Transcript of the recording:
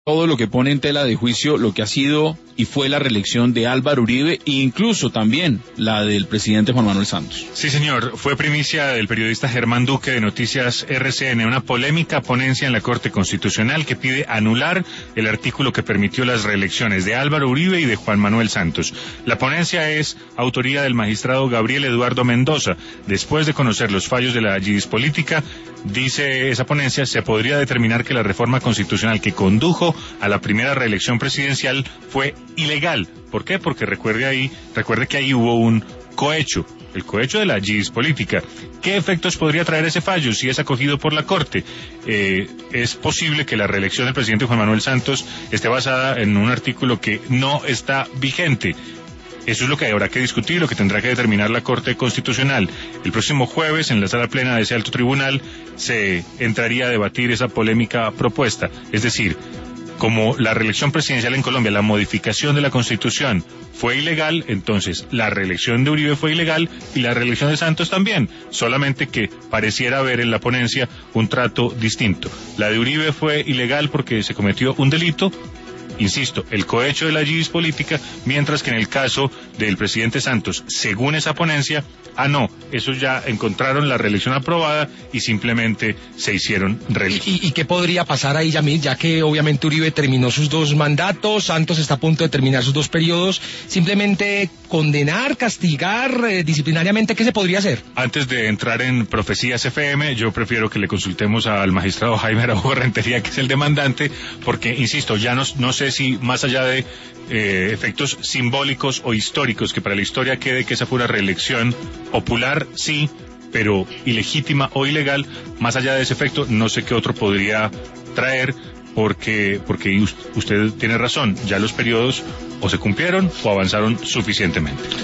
todo lo que pone en tela de juicio lo que ha sido y fue la reelección de Álvaro Uribe e incluso también la del presidente Juan Manuel Santos. Sí, señor. Fue primicia del periodista Germán Duque de Noticias RCN, una polémica ponencia en la Corte Constitucional que pide anular el artículo que permitió las reelecciones de Álvaro Uribe y de Juan Manuel Santos. La ponencia es autoría del magistrado Gabriel Eduardo Mendoza. Después de conocer los fallos de la Judispolítica, dice esa ponencia, se podría determinar que la reforma constitucional que condujo a la primera reelección presidencial fue ilegal. ¿Por qué? Porque recuerde que ahí hubo un cohecho, el cohecho de la Judispolítica. ¿Qué efectos podría traer ese fallo si es acogido por la Corte? Es posible que la reelección del presidente Juan Manuel Santos esté basada en un artículo que no está vigente. Eso es lo que habrá que discutir, lo que tendrá que determinar la Corte Constitucional. El próximo jueves, en la sala plena de ese alto tribunal, se entraría a debatir esa polémica propuesta. Es decir, como la reelección presidencial en Colombia, la modificación de la Constitución fue ilegal, entonces la reelección de Uribe fue ilegal y la reelección de Santos también, solamente que pareciera haber en la ponencia un trato distinto. La de Uribe fue ilegal porque se cometió un delito, insisto, el cohecho de la Judispolítica, mientras que en el caso del presidente Santos, según esa ponencia, no, esos ya encontraron la reelección aprobada y simplemente se hicieron reelección. ¿Y qué podría pasar ahí, Yamil, ya que obviamente Uribe terminó sus 2 mandatos, Santos está a punto de terminar sus 2 periodos, simplemente condenar, castigar disciplinariamente? ¿Qué se podría hacer? Antes de entrar en Profecías FM, yo prefiero que le consultemos al magistrado Jaime Araujo Rentería, que es el demandante, porque, insisto, ya no sé si más allá de efectos simbólicos o históricos, que para la historia quede que esa fue una reelección popular, sí, pero ilegítima o ilegal, más allá de ese efecto, no sé qué otro podría traer, porque usted tiene razón, ya los periodos o se cumplieron o avanzaron suficientemente.